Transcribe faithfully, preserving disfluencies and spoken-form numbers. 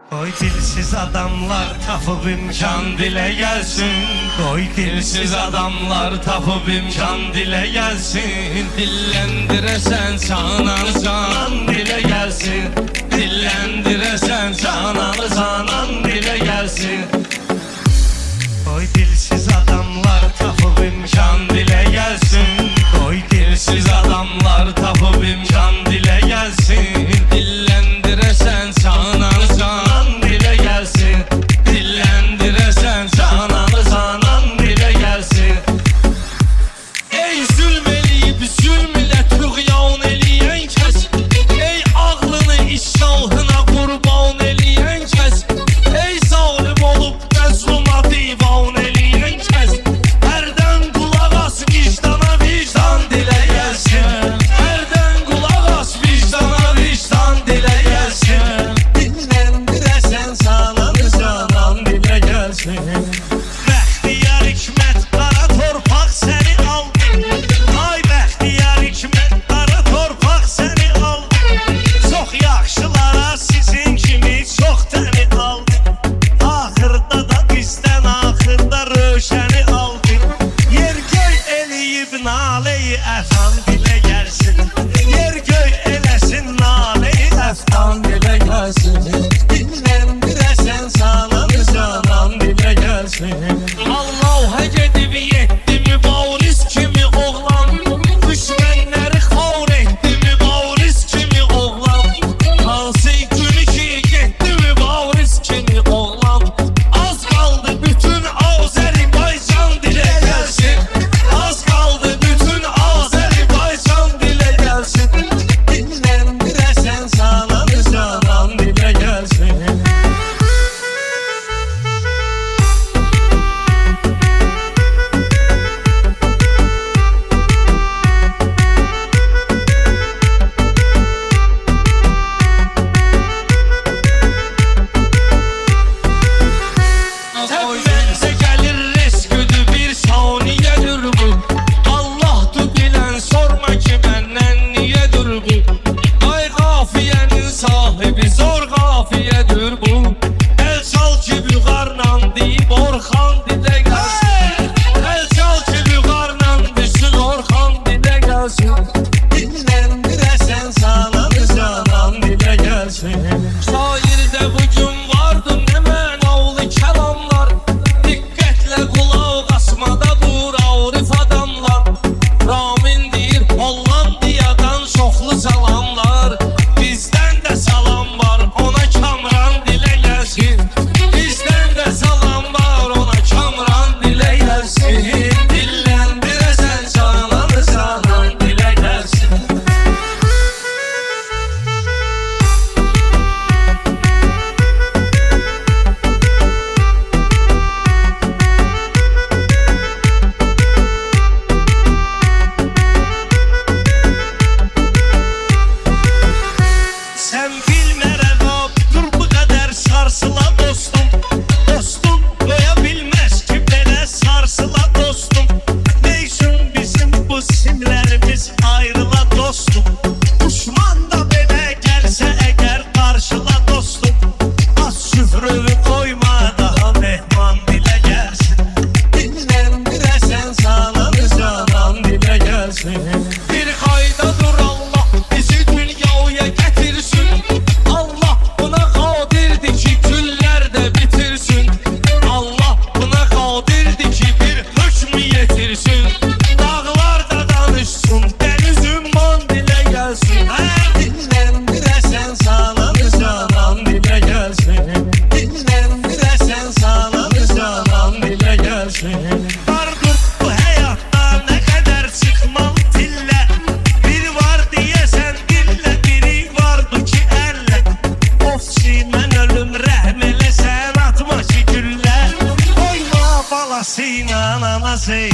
Koy dilsiz adamlar tapıp imkan dile gelsin. Koy dilsiz adamlar tapıp imkan dile gelsin. Dillendiresen cananı canan dile gelsin. Dillendiresen cananı canan dile gelsin. Koy dilsiz adamlar tapıp imkan dile gelsin. Koy dilsiz adamlar tapıp imkan dile gelsin. Dillendiresen cananı canan dile gelsin. Dillendiresen cananı canan dile gelsin. Ey zulmeleyip zulmüle tuğyan eleyen kes. Ey ağlını işşahına kurban eleyen kes. Ey zalim olup da zulma divan eleyen kes. Herden kulak as vicdana vicdan dile gelsin. Herden kulak as vicdana vicdan dile gelsin. Dinlendiresen cananı canan dile gelsin. Bəxtiyar hikmət qara torpaq səni aldı. Ay bəxtiyar hikmət qara torpaq səni aldı. Çox yaxşılara sizin kimi çox təni aldı. Axırda da bizdən axırda röşəni aldı. Yer göy eləyib naləyi əfan dilə gəlsin. Yer göy eləsin naləyi əfan dilə gəlsin. Dinləndirəsən cananı canan dilə gəlsin. Allah'a gedib yetti mübariz kimi oğlan. Düşmənləri xor etdi mübariz kimi oğlan. Hansı günü ki getdi mübariz kimi oğlan. Az qaldı bütün Azərbaycan dilə gəlsin. Az qaldı bütün Azərbaycan dilə gəlsin. Dinləndirəsən cananı canan dilə gəlsin. Təbmənsə gəlir resküdür bir saniyedir bu. Allah'tı bilən sorma ki məndən niyedir bu. Ay qafiyenin sahibi zor qafiyedir bu. El çal ki büğarla deyib Orxan dilə gəlsin. El çal ki büğarla düşsün Orxan dilə gəlsin. Dinləndirəsən cananı canan dilə gəlsin. Şairdə bugün vardı nə mənalı kəlamlar. Diqqətlə qulaq asmada dur arif adamlar. Ramin deyir Hollandiyadan çoxlu salamlar. Bizdən də salam var ona Kamran dilə gəlsin. Bizdən də salam var ona Kamran dilə gəlsin. Dilləndirəsən cananı canan dilə gəlsin. Sen bilmərən dur bu qədər sarsıla dostum. Dostum qoya bilməz ki belə sarsıla dostum. Ne üçün bizim bu simlərimiz ayrıla dostum. Düşman da belə gəlsə əgər qarşıla dostum. Az süfrünü qoyma daha mehman dilə gəlsin. Dinləndirəsən cananı canan dilə gəlsin. Bir qayda dur Allah bizi dünyaya gətirsin. Allah buna qadirdir ki güllər də bitirsin. Allah buna qadirdir ki bir hökmü yetirsin. Dağlar da danışsın dəniz ümman dilə gəlsin. Dinləndirəsən cananı canan dilə gəlsin. Dinləndirəsən cananı canan dilə gəlsin. Vardır bu həyatda nə qədər çıxmalı dillər. Bir var deyəsən dillə biri vardı ki əllə. Ofçi mən ölüm rəhm elə sən atma ki güllər. Oyma balasıyla anası